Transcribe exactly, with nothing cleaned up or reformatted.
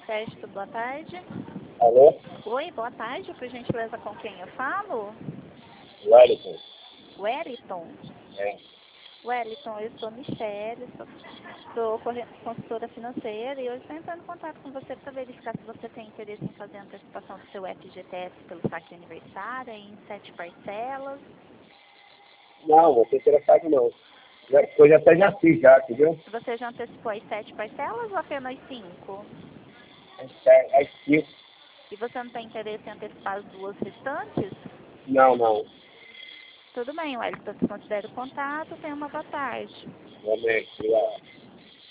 Crédito, boa tarde. Alô? Oi, boa tarde, por gentileza, com quem eu falo? Wellington. Wellington. É. Wellington, eu sou Michele, sou, sou corre- consultora financeira e hoje estou entrando em contato com você para verificar se você tem interesse em fazer a antecipação do seu F G T S pelo saque aniversário em sete parcelas. Não, vou ter interessado não. Já, eu já até já fiz já, entendeu? Você já antecipou as sete parcelas ou apenas cinco? É, é cinco. E você não tem interesse em antecipar as duas restantes? Não, não. Tudo bem, Wellington, te considero o contato, tenha uma boa tarde. Realmente, lá.